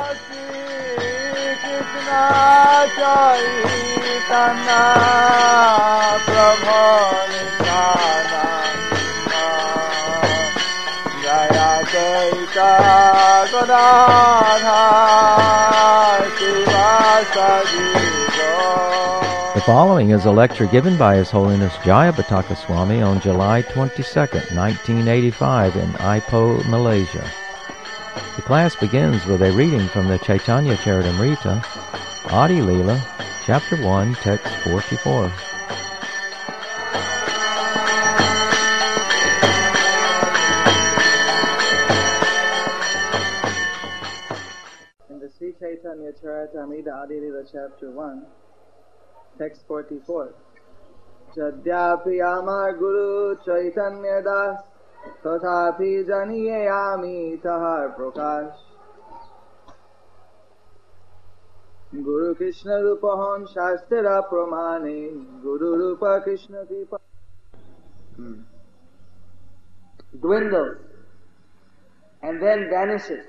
The following is a lecture given by His Holiness Jayapataka Swami on July 22nd, 1985 in Ipoh, Malaysia. The class begins with a reading from the Chaitanya Charitamrita, Adi Leela, Chapter 1, Text 44. In the Sri Chaitanya Charitamrita, Adi Leela, Chapter 1, Text 44. Jadyapi amar Guru Chaitanya Das Tathapi janiyami tahar prakash Guru Krishna Rupahon Shastra Pramane Guru Rupa Krishna Kripa dwindles and then vanishes.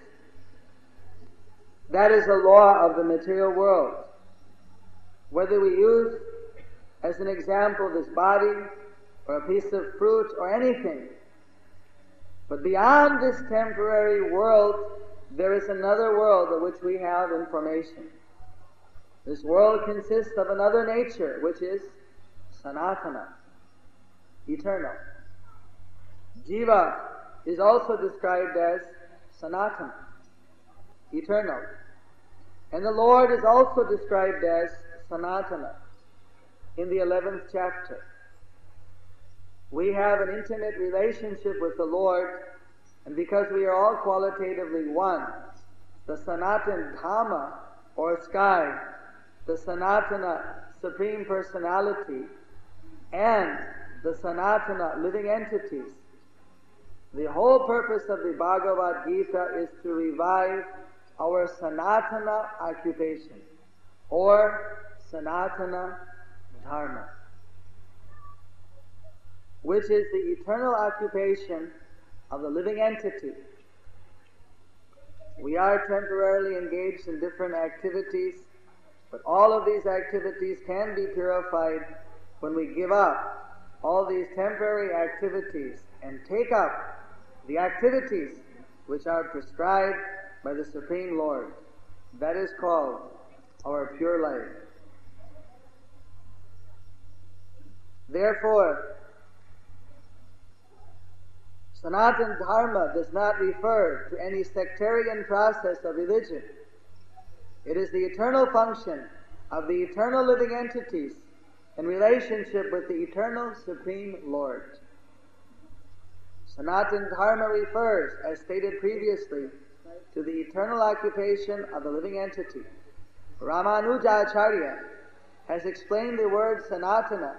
That is the law of the material world. Whether we use as an example this body or a piece of fruit or anything, but beyond this temporary world, there is another world of which we have information. This world consists of another nature, which is Sanatana, eternal. Jiva is also described as Sanatana, eternal. And the Lord is also described as Sanatana in the 11th chapter. We have an intimate relationship with the Lord, and because we are all qualitatively one, the Sanatana Dhamma, or sky, the Sanatana Supreme Personality, and the Sanatana living entities, the whole purpose of the Bhagavad Gita is to revive our Sanatana occupation, or Sanatana Dharma, which is the eternal occupation of the living entity. We are temporarily engaged in different activities, but all of these activities can be purified when we give up all these temporary activities and take up the activities which are prescribed by the Supreme Lord. That is called our pure life. Therefore, Sanatana Dharma does not refer to any sectarian process of religion. It is the eternal function of the eternal living entities in relationship with the eternal Supreme Lord. Sanatana Dharma refers, as stated previously, to the eternal occupation of the living entity. Ramanujacharya has explained the word Sanatana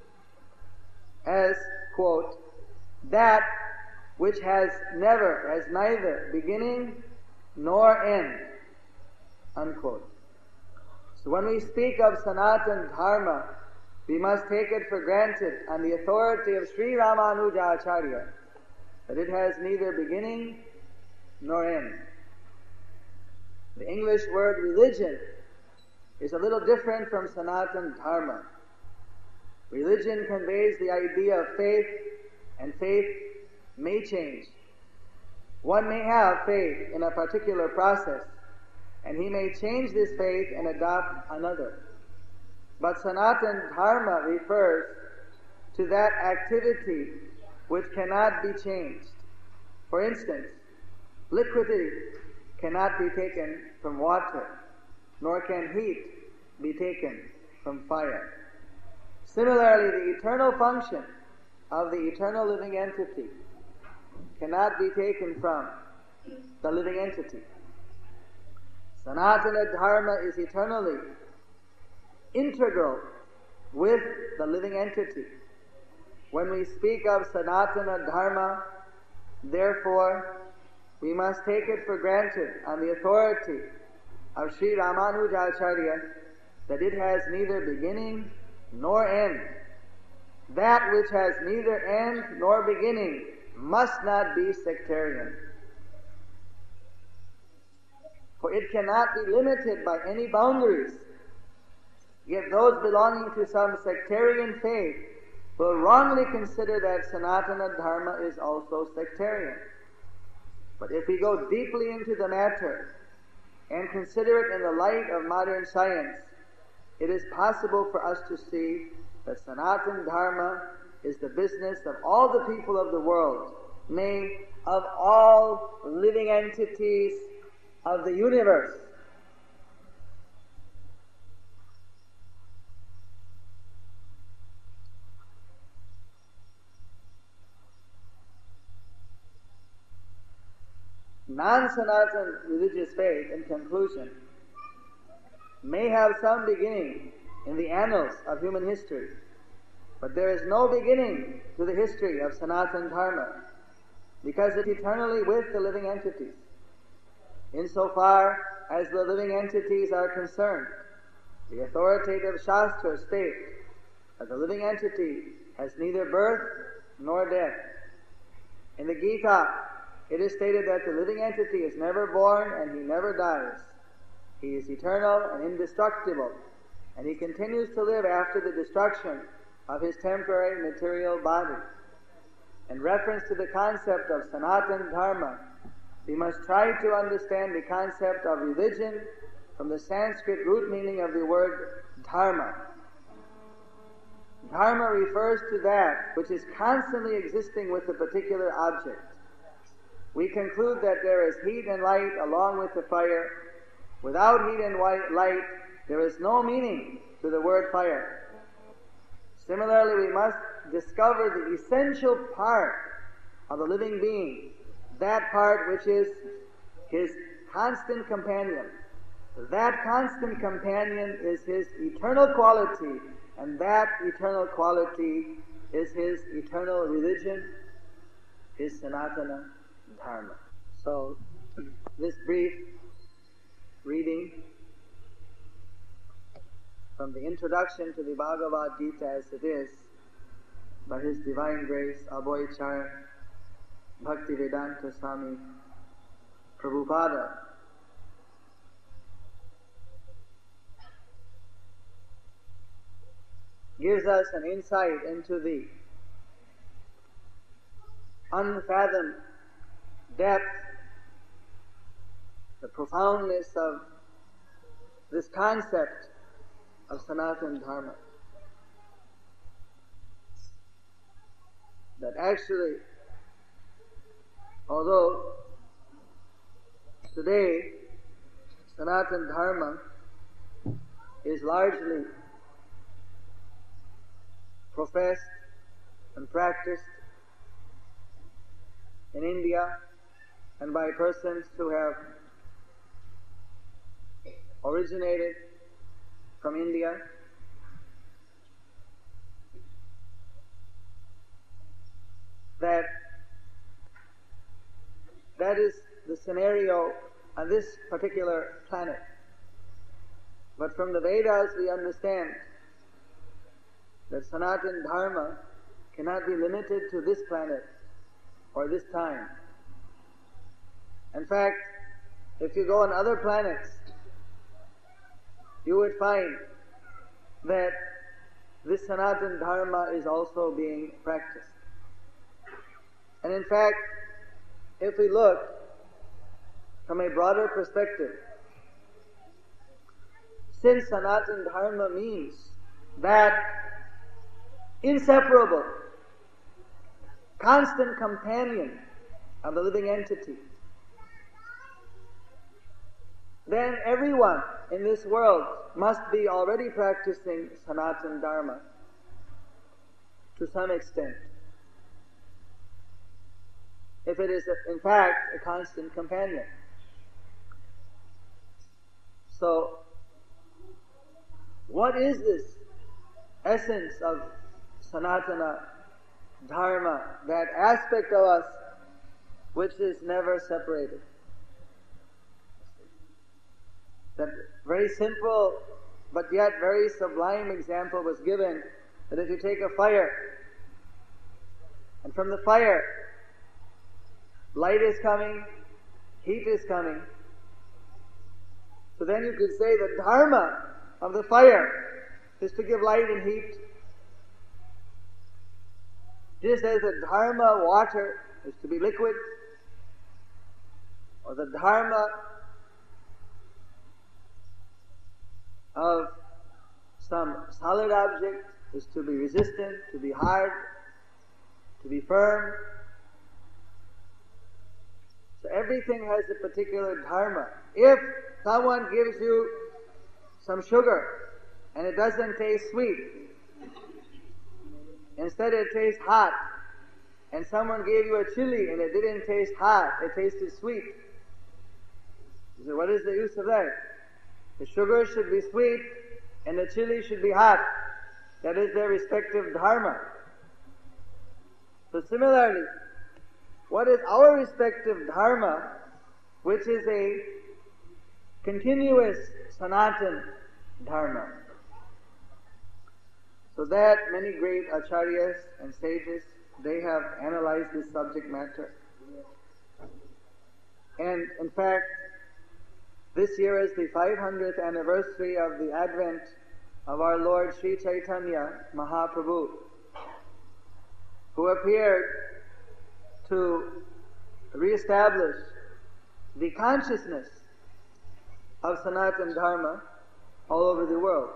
as, quote, that which has neither beginning nor end, unquote. So when we speak of Sanatana Dharma, we must take it for granted on the authority of Sri Ramanujacharya that it has neither beginning nor end. The English word religion is a little different from Sanatana Dharma. Religion conveys the idea of faith, and faith may change. One may have faith in a particular process, and he may change this faith and adopt another. But Sanatana Dharma refers to that activity which cannot be changed. For instance, liquidity cannot be taken from water, nor can heat be taken from fire. Similarly, the eternal function of the eternal living entity cannot be taken from the living entity. Sanatana Dharma is eternally integral with the living entity. When we speak of Sanatana Dharma, therefore, we must take it for granted on the authority of Sri Ramanujacharya that it has neither beginning nor end. That which has neither end nor beginning must not be sectarian. for it cannot be limited by any boundaries. Yet those belonging to some sectarian faith will wrongly consider that Sanatana Dharma is also sectarian. But if we go deeply into the matter and consider it in the light of modern science, it is possible for us to see that Sanatana Dharma is the business of all the people of the world, nay, of all living entities of the universe. Non-Sanatana religious faith, in conclusion, may have some beginning in the annals of human history, but there is no beginning to the history of Sanatana Dharma, because it is eternally with the living entities. Insofar as the living entities are concerned, the authoritative Shastra state that the living entity has neither birth nor death. In the Gita, it is stated that the living entity is never born and he never dies. He is eternal and indestructible, and he continues to live after the destruction of his temporary material body. In reference to the concept of Sanatana Dharma, we must try to understand the concept of religion from the Sanskrit root meaning of the word dharma. Dharma refers to that which is constantly existing with a particular object. We conclude that there is heat and light along with the fire. Without heat and light, there is no meaning to the word fire. Similarly, we must discover the essential part of the living being, that part which is his constant companion. That constant companion is his eternal quality, and that eternal quality is his eternal religion, his Sanatana Dharma. So, this brief reading from the introduction to the Bhagavad Gita as it is, by His Divine Grace, Abhay Charan Bhaktivedanta Swami Prabhupada, gives us an insight into the unfathomed depth, the profoundness of this concept of Sanatana Dharma. That actually, although today Sanatana Dharma is largely professed and practiced in India and by persons who have originated from India, that is the scenario on this particular planet. But from the Vedas we understand that Sanatana Dharma cannot be limited to this planet or this time. In fact, if you go on other planets, you would find that this Sanatana Dharma is also being practiced. And in fact, if we look from a broader perspective, since Sanatana Dharma means that inseparable, constant companion of the living entity, then everyone in this world must be already practicing Sanatana Dharma to some extent, if it is in fact a constant companion. So, what is this essence of Sanatana Dharma, that aspect of us which is never separated? That very simple but yet very sublime example was given, that if you take a fire, and from the fire light is coming, heat is coming, then you could say the dharma of the fire is to give light and heat. Just as the dharma of water is to be liquid, or the dharma of some solid object is to be resistant, to be hard, to be firm. So everything has a particular dharma. If someone gives you some sugar and it doesn't taste sweet, instead it tastes hot, and someone gave you a chili and it didn't taste hot, it tasted sweet, you say, what is the use of that? The sugar should be sweet and the chili should be hot. That is their respective dharma. So similarly, what is our respective dharma, which is a continuous Sanatan dharma? So that many great acharyas and sages, they have analyzed this subject matter. And in fact, this year is the 500th anniversary of the advent of our Lord Sri Chaitanya Mahaprabhu, who appeared to re-establish the consciousness of Sanatan Dharma all over the world.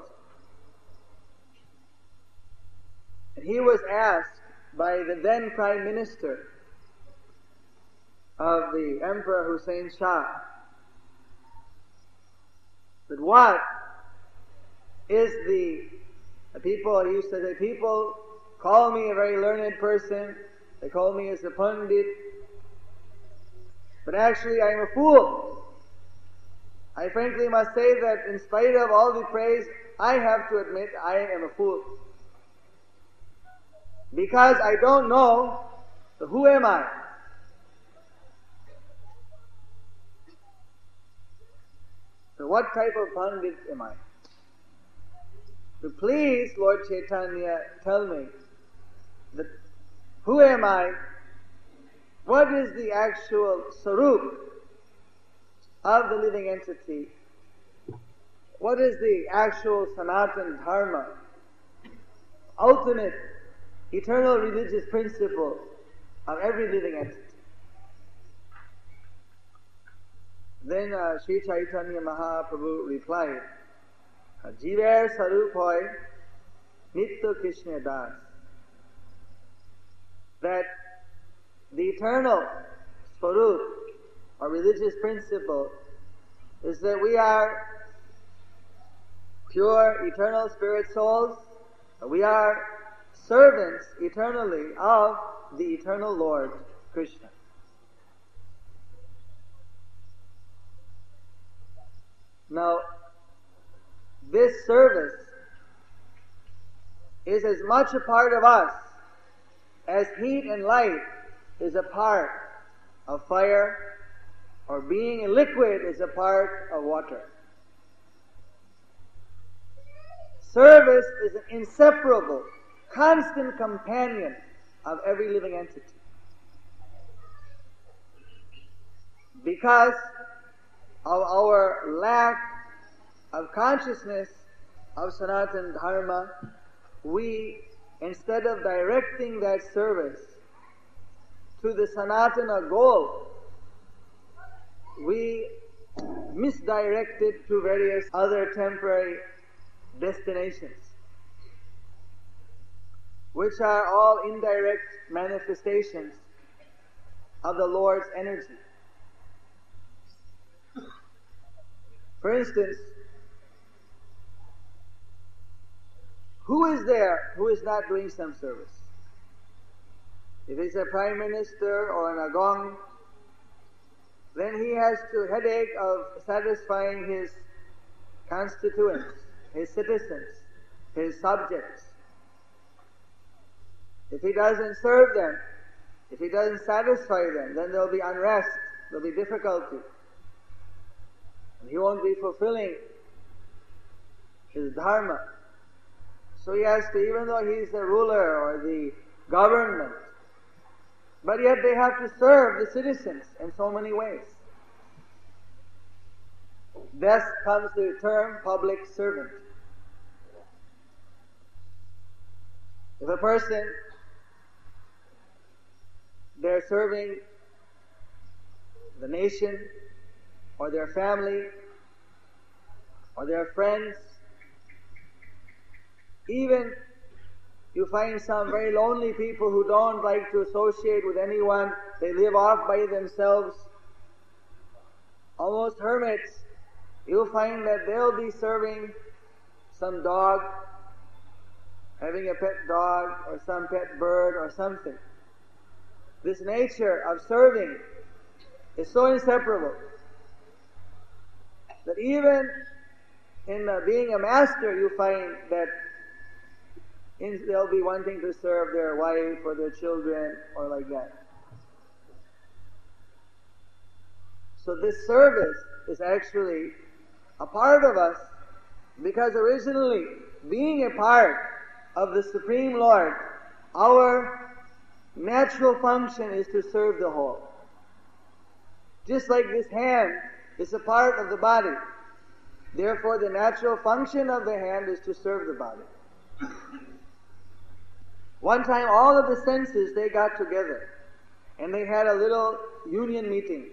And he was asked by the then Prime Minister of the Emperor Hussein Shah, that what is the people, he used to say, people call me a very learned person, they call me as a Pandit, but actually I am a fool. I frankly must say that in spite of all the praise, I have to admit I am a fool. Because I don't know, so who am I? So what type of Pandit am I? So please, Lord Chaitanya, tell me, that who am I? What is the actual sarup of the living entity? What is the actual Sanatan Dharma, ultimate, eternal religious principle of every living entity? Then Sri Chaitanya Mahaprabhu replied, Jiver Sarup hoy Nitya Krishna Das. That the eternal Swarup, or religious principle, is that we are pure, eternal spirit souls. We are servants eternally of the eternal Lord, Krishna. Now, this service is as much a part of us as heat and light is a part of fire, or being a liquid is a part of water. Service is an inseparable, constant companion of every living entity. Because of our lack of consciousness of Sanatan Dharma, we, instead of directing that service to the Sanatana goal, we misdirect it to various other temporary destinations, which are all indirect manifestations of the Lord's energy. For instance, who is there who is not doing some service? If it's a prime minister or an agong, then he has the headache of satisfying his constituents, his citizens, his subjects. If he doesn't serve them, if he doesn't satisfy them, then there will be unrest, there will be difficulty. And he won't be fulfilling his dharma. So he has to, even though he's the ruler or the government, but yet they have to serve the citizens in so many ways. Thus comes the term public servant. If a person, they're serving the nation, or their family, or their friends, even you find some very lonely people who don't like to associate with anyone, they live off by themselves, almost hermits, you'll find that they'll be serving some dog, having a pet dog or some pet bird or something. This nature of serving is so inseparable that even in being a master, you find that they'll be wanting to serve their wife or their children or like that. So this service is actually a part of us, because originally, being a part of the Supreme Lord, our natural function is to serve the whole. Just like this hand is a part of the body, therefore the natural function of the hand is to serve the body. One time all of the senses, they got together and they had a little union meeting.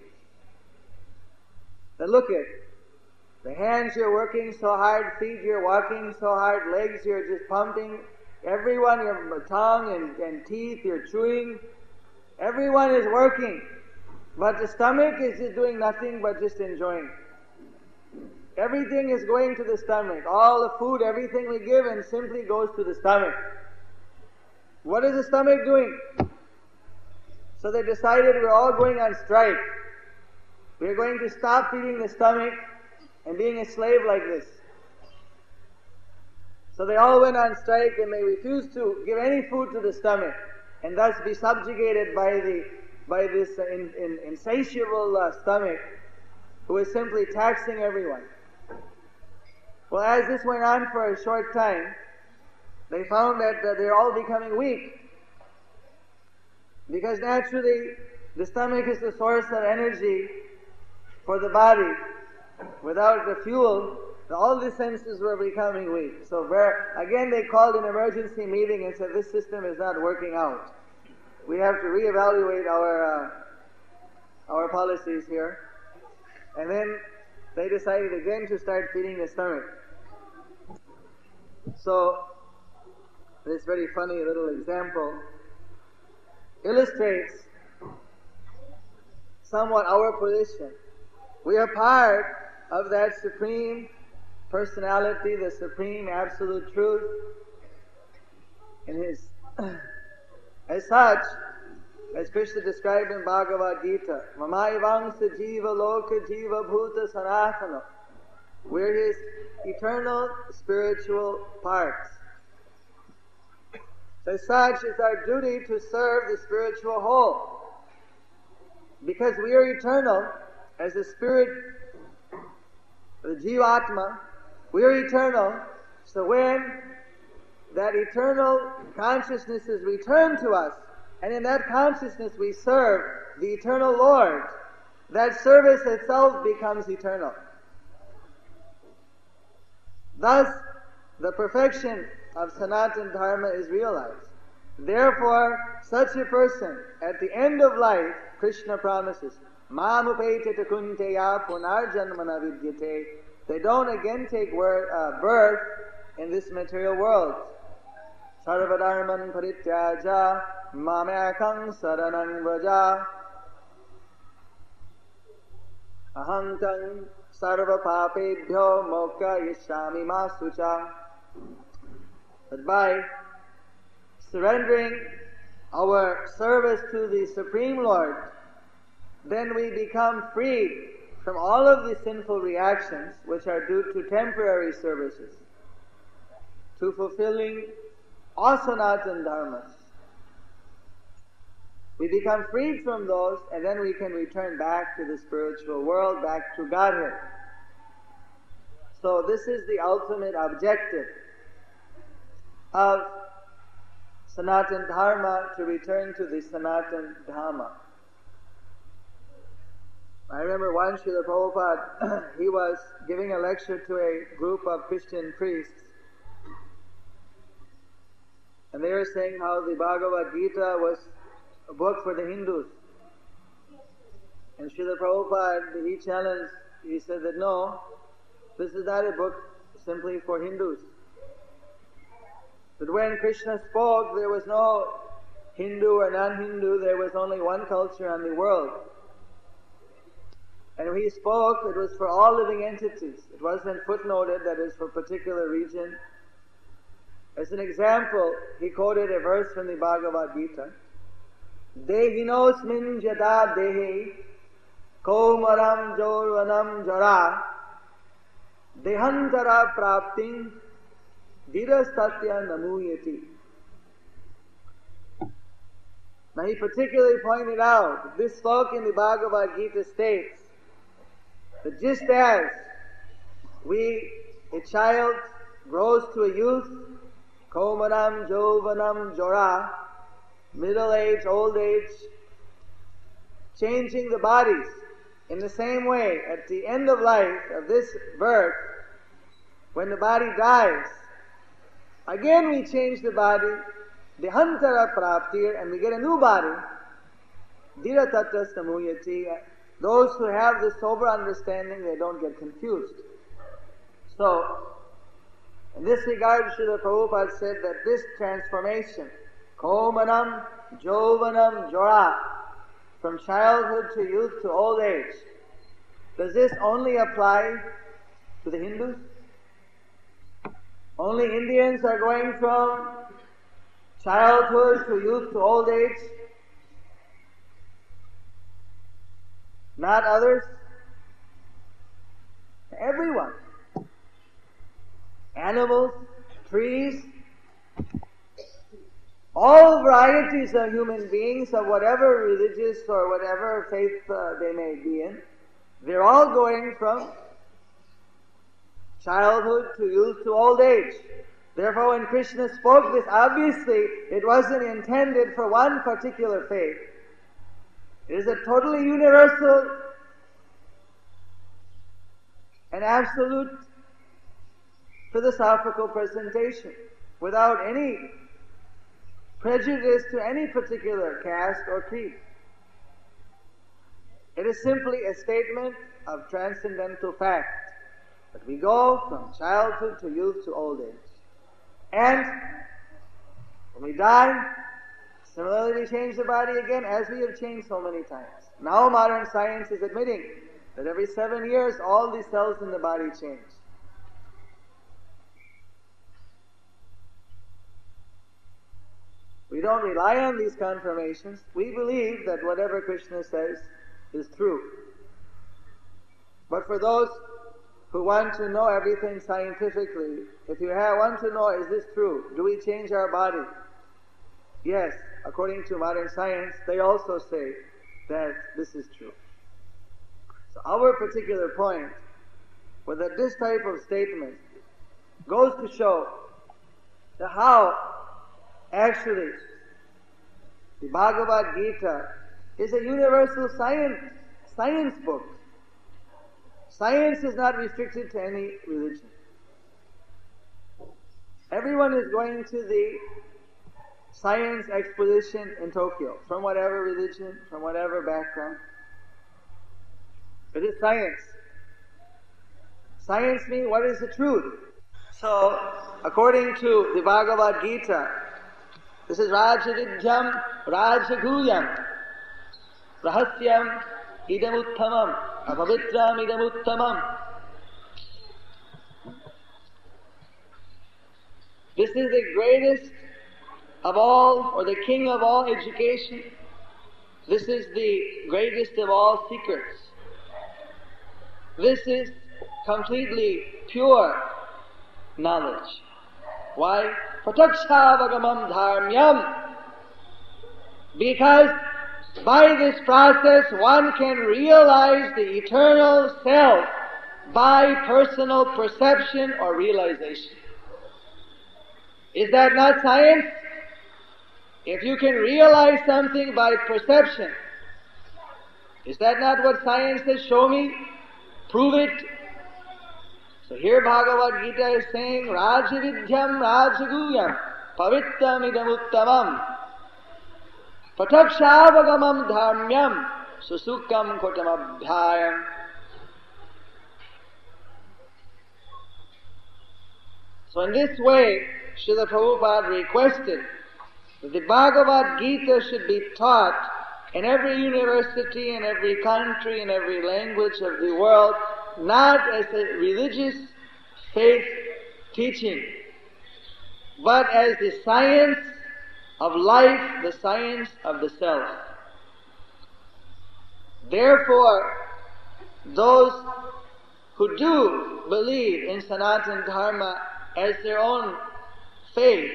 Now look at the hands, you're working so hard, feet, you're walking so hard, legs, you're just pumping, everyone, your tongue and teeth, you're chewing, everyone is working, but the stomach is just doing nothing but just enjoying. Everything is going to the stomach. All the food, everything we give in simply goes to the stomach. What is the stomach doing? So they decided we're all going on strike. We're going to stop feeding the stomach and being a slave like this. So they all went on strike and they refused to give any food to the stomach and thus be subjugated by this insatiable stomach who is simply taxing everyone. Well, as this went on for a short time, they found that they're all becoming weak. Because naturally, the stomach is the source of energy for the body. Without the fuel, all the senses were becoming weak. So again they called an emergency meeting and said, this system is not working out. We have to reevaluate our policies here. And then they decided again to start feeding the stomach. So this very funny little example illustrates somewhat our position. We are part of that Supreme Personality, the Supreme Absolute Truth. As such, as Krishna described in Bhagavad Gita, Mamayavangsa Jiva Loka Jiva Bhuta Sanatana, we're His eternal spiritual parts. As such, it's our duty to serve the spiritual whole. Because we are eternal, as the spirit, the Jivatma, we are eternal, so when that eternal consciousness is returned to us, and in that consciousness we serve the eternal Lord, that service itself becomes eternal. Thus, the perfection of Sanatana Dharma is realized. Therefore, such a person, at the end of life, Krishna promises, Mamupetita kunteya punarjanmana vidyate. They don't again take birth in this material world. Sarvadharman parityaja mamekam saranang vraja ahantam sarva papebhyo mokka yishami masucha. But by surrendering our service to the Supreme Lord, then we become freed from all of the sinful reactions which are due to temporary services, to fulfilling all Sanatana Dharmas. We become freed from those, and then we can return back to the spiritual world, back to Godhead. So this is the ultimate objective of Sanatana Dharma, to return to the Sanatana Dhamma. I remember once Srila Prabhupada, he was giving a lecture to a group of Christian priests, and they were saying how the Bhagavad Gita was a book for the Hindus. And Srila Prabhupada, he challenged, he said that no, this is not a book simply for Hindus. But when Krishna spoke, there was no Hindu or non-Hindu, there was only one culture on the world. And when he spoke, it was for all living entities. It wasn't footnoted that is for a particular region. As an example, he quoted a verse from the Bhagavad Gita. Dehinosmin jada dehi kaumaram jorvanam jara dehantara prapting dhirastatya namuyati. Now he particularly pointed out that this sloka in the Bhagavad Gita states that just as a child grows to a youth, kaumaram, jovanam, jora, middle age, old age, changing the bodies. In the same way, at the end of life, of this birth, when the body dies, again we change the body, dehantara praptir, and we get a new body. Dhira tattva samuyati. Those who have this sober understanding, they don't get confused. So, in this regard, Srila Prabhupada said that this transformation, kaumanam, jovanam, jora, from childhood to youth to old age, does this only apply to the Hindus? Only Indians are going from childhood to youth to old age? Not others? Everyone. Animals, trees, all varieties of human beings of whatever religious or whatever faith they may be in, they're all going from childhood to youth to old age. Therefore, when Krishna spoke this, obviously it wasn't intended for one particular faith. It is a totally universal and absolute philosophical presentation without any prejudice to any particular caste or creed. It is simply a statement of transcendental fact that we go from childhood to youth to old age. And when we die, similarly we change the body again as we have changed so many times. Now modern science is admitting that every 7 years all the cells in the body change. We don't rely on these confirmations. We believe that whatever Krishna says is true. But for those who want to know everything scientifically, if you want to know, is this true? Do we change our body? Yes, according to modern science, they also say that this is true. So our particular point was that this type of statement goes to show that how actually the Bhagavad Gita is a universal science book. Science is not restricted to any religion. Everyone is going to the science exposition in Tokyo, from whatever religion, from whatever background. It is science. Science means what is the truth. So, according to the Bhagavad Gita, this is Rajavidyam Rajaguyam Rahasyam Idamuttamam Apavitram Idamuttamam. This is the greatest of all, or the king of all education. This is the greatest of all secrets. This is completely pure knowledge. Why? Pratakshavagaman dharmyam. Because by this process one can realize the eternal self by personal perception or realization. Is that not science? If you can realize something by perception, Is that not what science says? Show me. Prove it. So here Bhagavad Gita is saying, Rajavidyam Rajaguyam Pavittam idam uttamam Patakshaavagamam dharmyam Susukam kotamabhyayam. So in this way, Srila Prabhupada requested that the Bhagavad Gita should be taught in every university, in every country, in every language of the world, not as a religious faith teaching, but as the science of life, the science of the self. Therefore, those who do believe in Sanatana Dharma as their own faith,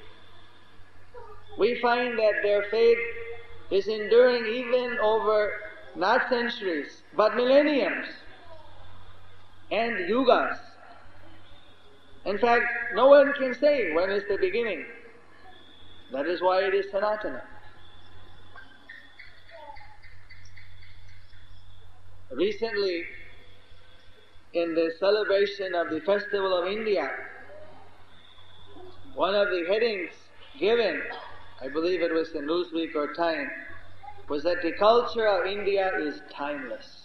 we find that their faith is enduring even over not centuries, but millenniums and yugas. In fact, no one can say when is the beginning. That is why it is Sanatana. Recently, in the celebration of the Festival of India, one of the headings given, I believe it was in Newsweek or Time, was that the culture of India is timeless.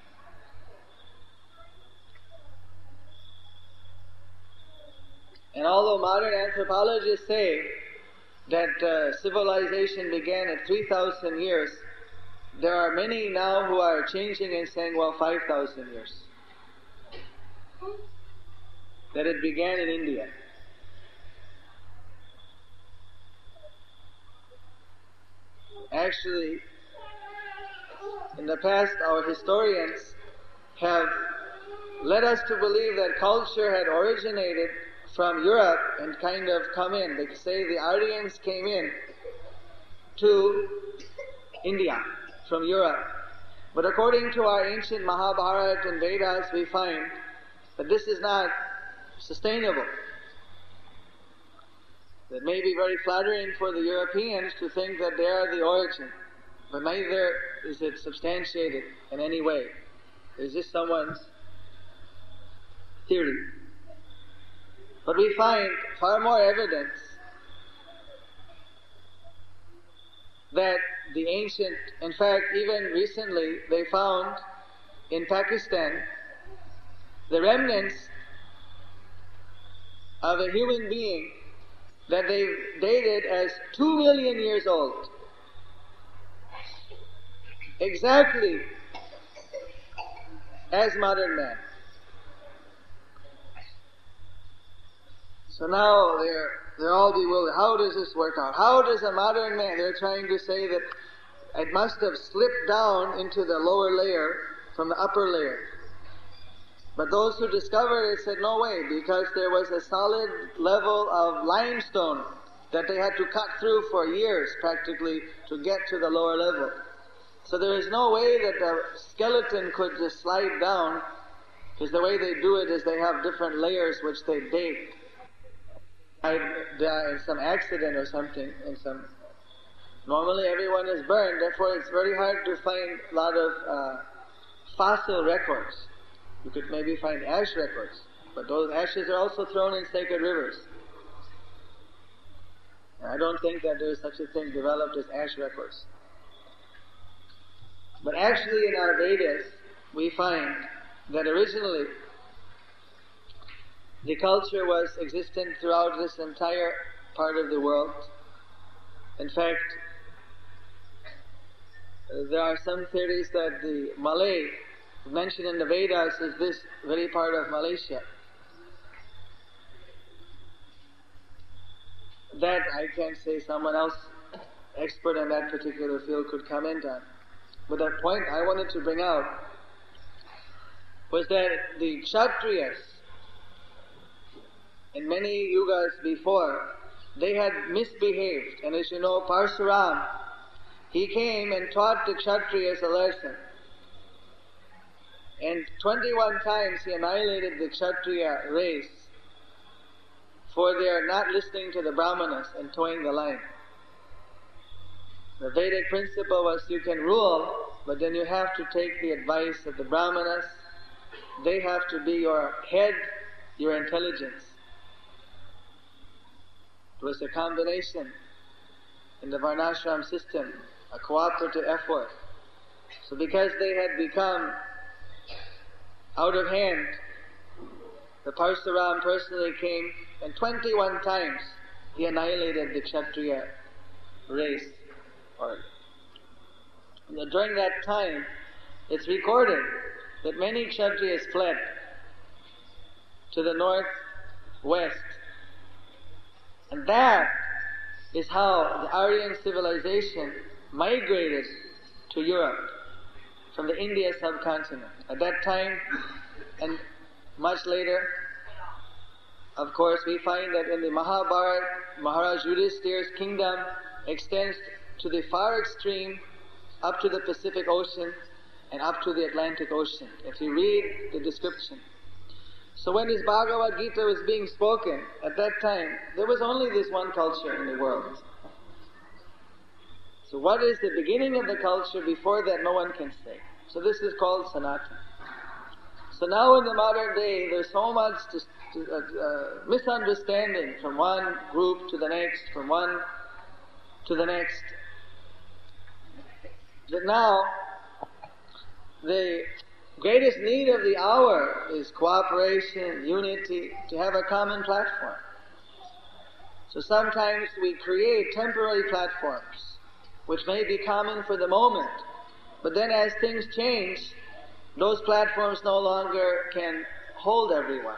And although modern anthropologists say that civilization began at 3,000 years, there are many now who are changing and saying, well, 5,000 years. That it began in India. Actually, in the past, our historians have led us to believe that culture had originated from Europe and kind of come in. They say the Aryans came in to India from Europe. But according to our ancient Mahabharata and Vedas, we find that this is not sustainable. It may be very flattering for the Europeans to think that they are the origin, but neither is it substantiated in any way. It's just someone's theory. But we find far more evidence that the ancient, in fact, even recently, they found in Pakistan the remnants of a human being that they dated as 2 million years old. Exactly as modern man. So now they're all bewildered. How does this work out? How does a modern man, they're trying to say that it must have slipped down into the lower layer from the upper layer. But those who discovered it said, no way, because there was a solid level of limestone that they had to cut through for years practically to get to the lower level. So there is no way that the skeleton could just slide down, because the way they do it is they have different layers which they date. In some accident or something, normally everyone is burned, therefore it's very hard to find a lot of fossil records. You could maybe find ash records, but those ashes are also thrown in sacred rivers. And I don't think that there is such a thing developed as ash records. But actually in our Vedas, we find that originally the culture was existent throughout this entire part of the world. In fact, there are some theories that the Malay, mentioned in the Vedas, is this very part of Malaysia. That I can't say, someone else, expert in that particular field, could comment on. But the point I wanted to bring out was that the Kshatriyas, in many yugas before, they had misbehaved. And as you know, Parsuram, he came and taught the Kshatriyas a lesson. And 21 times he annihilated the Kshatriya race for their not listening to the Brahmanas and towing the line. The Vedic principle was you can rule but then you have to take the advice of the Brahmanas. They have to be your head, your intelligence. It was a combination in the Varnashram system, a cooperative effort. So because they had become out of hand, the Parsuram personally came, and 21 times he annihilated the Kshatriya race. During that time, it's recorded that many Kshatriyas fled to the northwest. And that is how the Aryan civilization migrated to Europe from the India subcontinent. At that time, and much later, of course, we find that in the Mahabharata, Maharaj Yudhishthira's kingdom extends to the far extreme, up to the Pacific Ocean and up to the Atlantic Ocean, if you read the description. So when this Bhagavad Gita was being spoken, at that time, there was only this one culture in the world. So what is the beginning of the culture? Before that, no one can say. So this is called Sanatana. So now in the modern day, there's so much misunderstanding from one group to the next, from one to the next, that now the greatest need of the hour is cooperation, unity, to have a common platform. So sometimes we create temporary platforms, which may be common for the moment, but then as things change, those platforms no longer can hold everyone.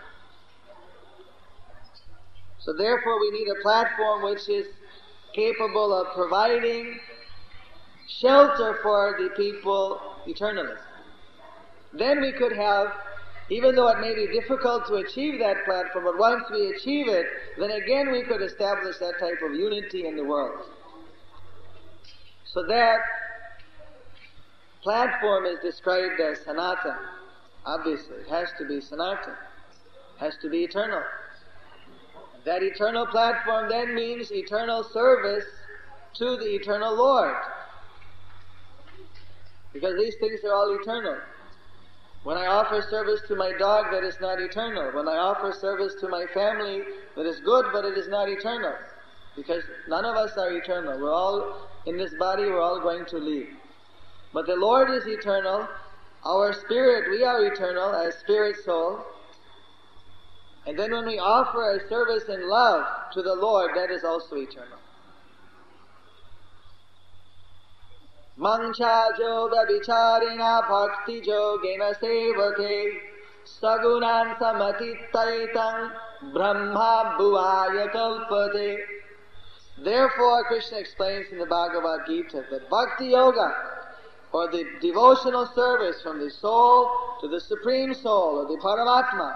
So therefore we need a platform which is capable of providing shelter for the people eternally. Then we could have, even though it may be difficult to achieve that platform, but once we achieve it, then again we could establish that type of unity in the world. So that platform is described as Sanatana. Obviously, it has to be Sanatana. It has to be eternal. That eternal platform then means eternal service to the eternal Lord. Because these things are all eternal. When I offer service to my dog, that is not eternal. When I offer service to my family, that is good, but it is not eternal. Because none of us are eternal. We're all, in this body, we're all going to leave. But the Lord is eternal. Our spirit, we are eternal as spirit soul. And then when we offer a service in love to the Lord, that is also eternal. Mancha yoga vicharina bhakti yogena sevate sagunan samatitaitam brahma bhuvaya kalpate. Therefore, Krishna explains in the Bhagavad Gita that bhakti yoga, or the devotional service from the soul to the Supreme Soul, or the Paramatma,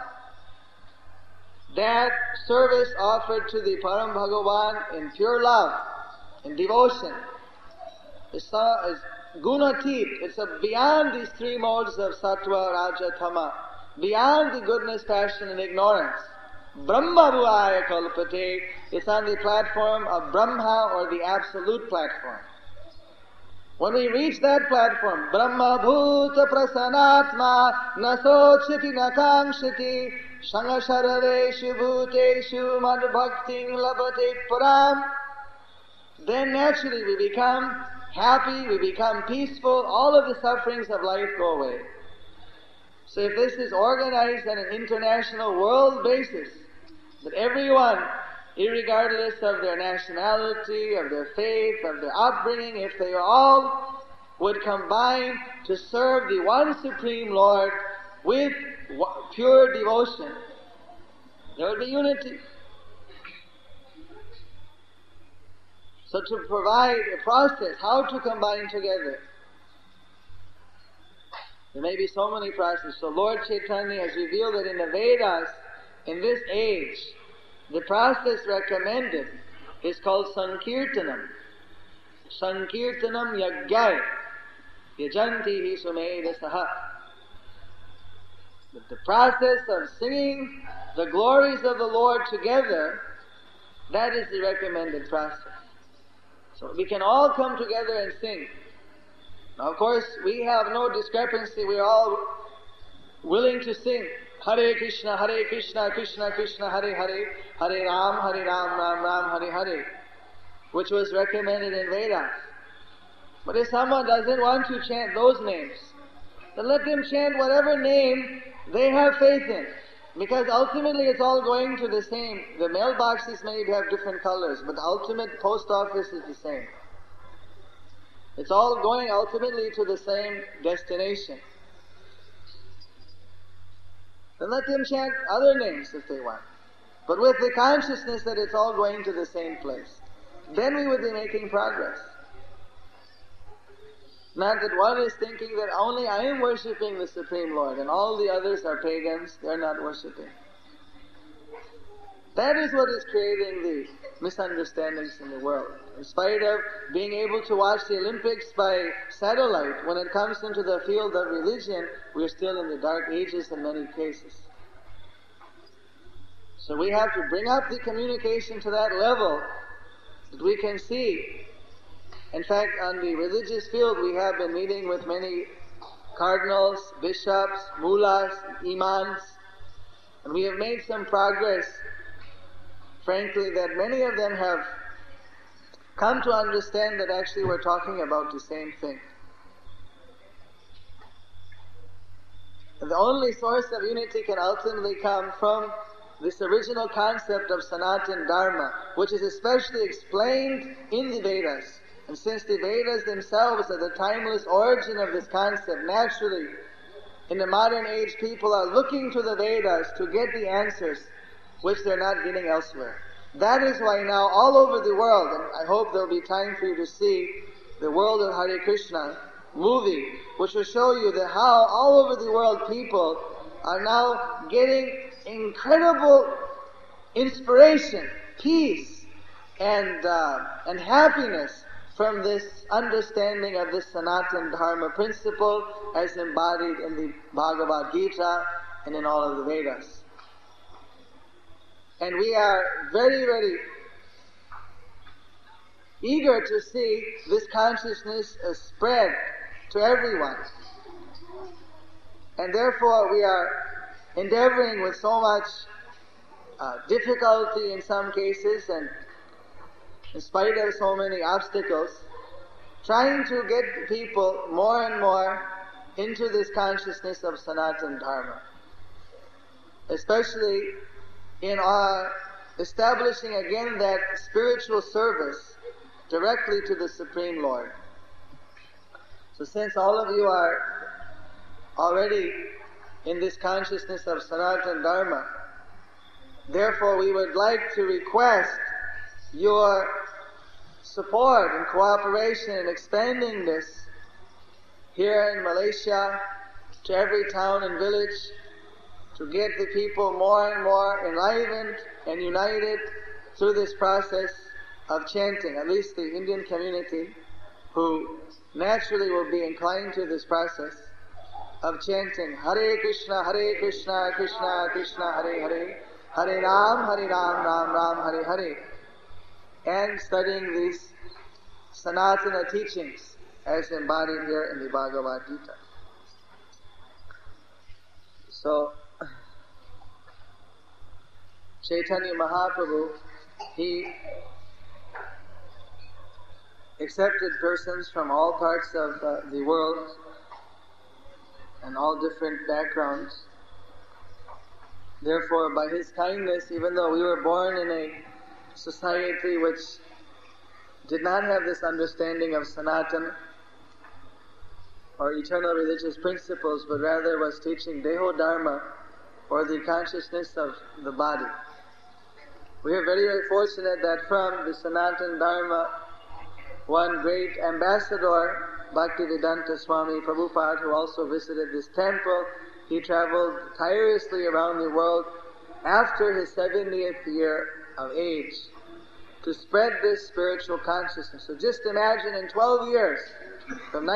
that service offered to the Param Bhagavan in pure love, in devotion, is gunatit. It's beyond these three modes of sattva, raja, tama, beyond the goodness, passion, and ignorance. Brahma bhuvaya kalpate. It's on the platform of Brahma, or the absolute platform. When we reach that platform, Brahma bhuta prasanatma nasochiti nakangshiti shangasharaveshu bhuteshu madbhakting labate param, then naturally we become happy, we become peaceful, all of the sufferings of life go away. So if this is organized on an international world basis, that everyone, irregardless of their nationality, of their faith, of their upbringing, if they all would combine to serve the one Supreme Lord with pure devotion, there would be unity. So to provide a process, how to combine together. There may be so many processes. So Lord Chaitanya has revealed that in the Vedas, in this age, the process recommended is called Sankirtanam. Sankirtanam Yagyai Yajanti Sumeda Saha. The process of singing the glories of the Lord together, that is the recommended process. So we can all come together and sing. Now, of course, we have no discrepancy. We are all willing to sing Hare Krishna, Krishna Krishna, Hare Hare, Hare Ram, Ram Ram, Hare Hare, which was recommended in Vedas. But if someone doesn't want to chant those names, then let them chant whatever name they have faith in. Because ultimately it's all going to the same. The mailboxes may have different colors, but the ultimate post office is the same. It's all going ultimately to the same destination. Then let them chant other names if they want. But with the consciousness that it's all going to the same place. Then we would be making progress. Not that one is thinking that only I am worshipping the Supreme Lord and all the others are pagans, they are not worshipping. That is what is creating the misunderstandings in the world. In spite of being able to watch the Olympics by satellite, when it comes into the field of religion, we are still in the dark ages in many cases. So we have to bring up the communication to that level that we can see. In fact, on the religious field, we have been meeting with many cardinals, bishops, mullahs, imams, and we have made some progress, frankly, that many of them have come to understand that actually we're talking about the same thing. And the only source of unity can ultimately come from this original concept of Sanatana Dharma, which is especially explained in the Vedas. And since the Vedas themselves are the timeless origin of this concept, naturally, in the modern age, people are looking to the Vedas to get the answers which they're not getting elsewhere. That is why now all over the world, and I hope there'll be time for you to see the World of Hare Krishna movie, which will show you that how all over the world people are now getting incredible inspiration, peace, and happiness from this understanding of this Sanatana Dharma principle as embodied in the Bhagavad Gita and in all of the Vedas. And we are very, very eager to see this consciousness spread to everyone. And therefore we are endeavoring with so much difficulty in some cases, and in spite of so many obstacles, trying to get people more and more into this consciousness of Sanatana Dharma. Especially in establishing again that spiritual service directly to the Supreme Lord. So since all of you are already in this consciousness of Sanatana Dharma, therefore we would like to request your support and cooperation in expanding this here in Malaysia to every town and village, to get the people more and more enlivened and united through this process of chanting, at least the Indian community, who naturally will be inclined to this process of chanting Hare Krishna, Krishna Krishna, Hare Hare, Hare Ram, Ram Ram, Hare Hare, and studying these Sanatana teachings as embodied here in the Bhagavad Gita. So, Chaitanya Mahaprabhu, he accepted persons from all parts of the world and all different backgrounds. Therefore, by his kindness, even though we were born in a society which did not have this understanding of Sanatana or eternal religious principles, but rather was teaching Deho Dharma, or the consciousness of the body. We are very, very fortunate that from the Sanatana Dharma, one great ambassador, Bhaktivedanta Swami Prabhupada, who also visited this temple, he traveled tirelessly around the world after his 70th year of age to spread this spiritual consciousness. So just imagine in 12 years, from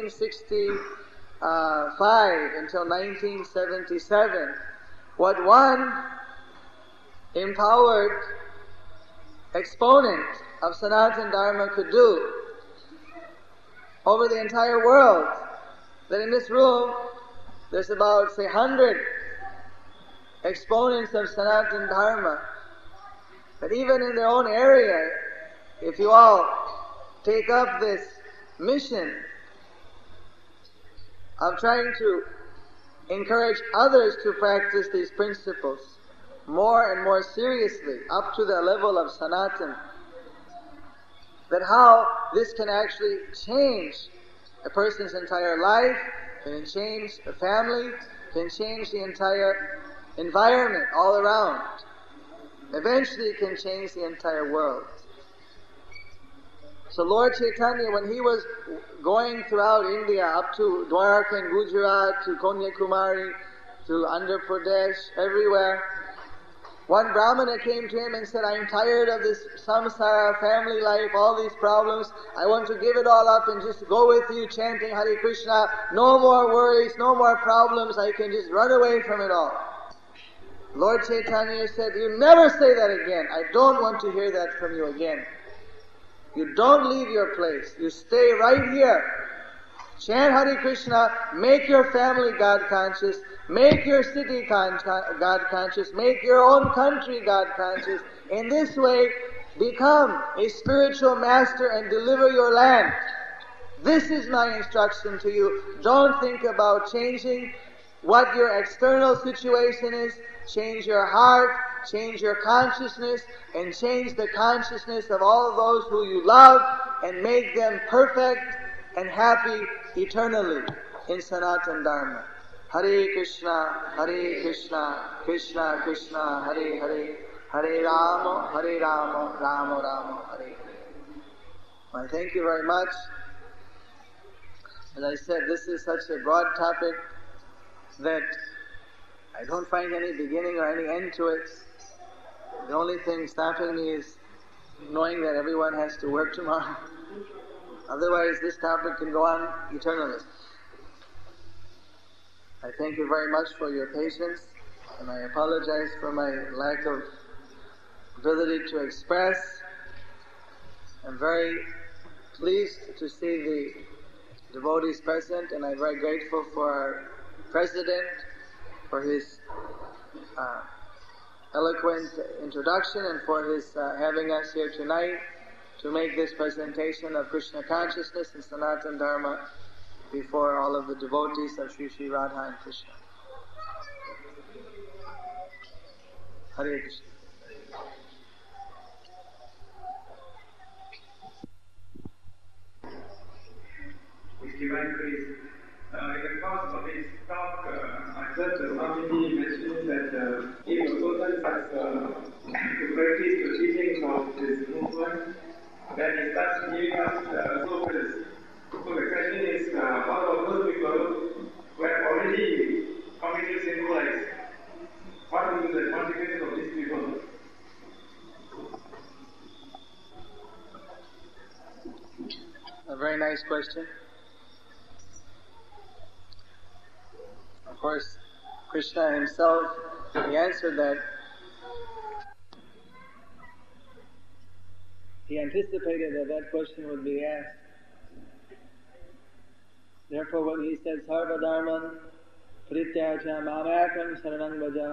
1965 until 1977, what one empowered exponent of Sanatana Dharma could do. over the entire world. That in this room, there's about, say, 100 exponents of Sanatana Dharma. But even in their own area, if you all take up this mission of trying to encourage others to practice these principles more and more seriously, up to the level of Sanatana, that how this can actually change a person's entire life, can change a family, can change the entire environment all around. Eventually it can change the entire world. So Lord Chaitanya, when he was going throughout India, up to Dwarka and Gujarat, to Kanyakumari, to Andhra Pradesh, everywhere, one Brahmana came to him and said, I'm tired of this samsara, family life, all these problems. I want to give it all up and just go with you chanting Hare Krishna. No more worries, no more problems. I can just run away from it all. Lord Chaitanya said, you never say that again. I don't want to hear that from you again. You don't leave your place. You stay right here. Chant Hare Krishna, make your family God conscious, make your city God conscious, make your own country God conscious. In this way, become a spiritual master and deliver your land. This is my instruction to you. Don't think about changing what your external situation is. Change your heart, change your consciousness, and change the consciousness of all those who you love, and make them perfect and happy eternally in Sanatana Dharma. Hare Krishna, Krishna Krishna, Hare Hare, Hare Rama, Rama Rama, Hare Hare. I thank you very much. As I said, this is such a broad topic that I don't find any beginning or any end to it. The only thing stopping me is knowing that everyone has to work tomorrow. Otherwise, this topic can go on eternally. I thank you very much for your patience, and I apologize for my lack of ability to express. I'm very pleased to see the devotees present, and I'm very grateful for our President for his eloquent introduction and for his having us here tonight to make this presentation of Krishna consciousness and Sanatana Dharma before all of the devotees of Sri Sri Radha and Krishna. Hare Krishna. With divine grace. In the course of this talk, I heard Swamiji mentioning that if a person starts to practice the teachings of this movement, then he starts giving us surplus. So the question is, what of those people who have already committed sinful acts? What will be the consequences of these people? A very nice question. Of course, Krishna himself, he answered that. He anticipated that that question would be asked. Therefore, when he said, Sarva Dharman Prityaja Mamakam Saranang Vaja,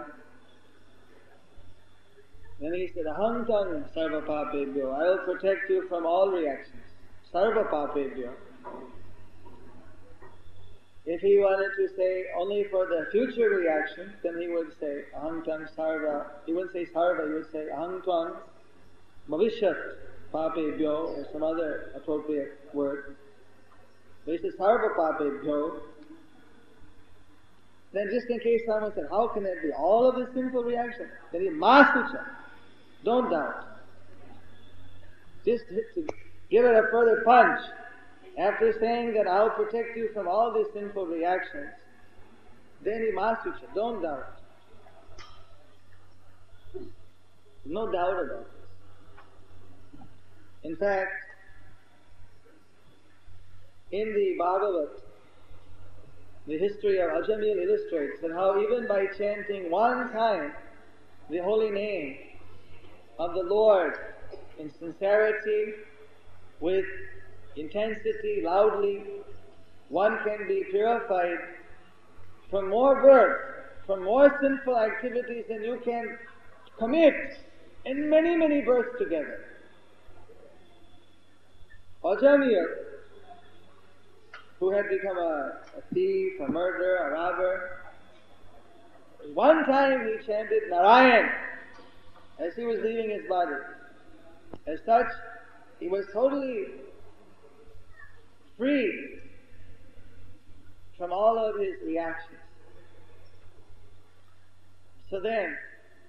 then he said, Aham Tang Sarva Papebhyo, I will protect you from all reactions. Sarva Papebhyo. If he wanted to say only for the future reaction, then he would say Aham Tang Sarva. He wouldn't say Sarva, he would say Aham Tang Bhavishyat Papebhyo, or some other appropriate word. But he says Sarva Papebhyo. Then just in case someone said, how can that be? All of the sinful reaction. Then he Masucha. Don't doubt. Just to give it a further punch. After saying that I'll protect you from all these sinful reactions, then he Masucha. Don't doubt. No doubt about this. In fact, in the Bhagavat, the history of Ajamil illustrates that how even by chanting one time the holy name of the Lord in sincerity, with intensity, loudly, one can be purified from more births, from more sinful activities than you can commit in many, many births together. Ajamir, who had become a thief, a murderer, a robber, one time he chanted Narayan as he was leaving his body. As such, he was totally free from all of his reactions. So then,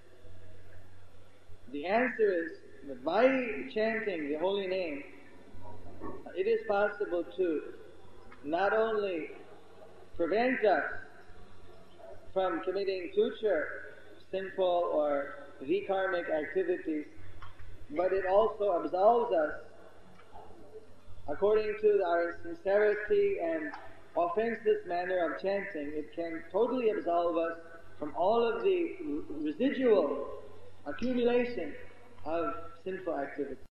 the answer is that by chanting the holy name, it is possible to not only prevent us from committing future sinful or vikarmic activities, but it also absolves us according to our sincerity and offenseless manner of chanting. It can totally absolve us from all of the residual accumulation of sinful activity.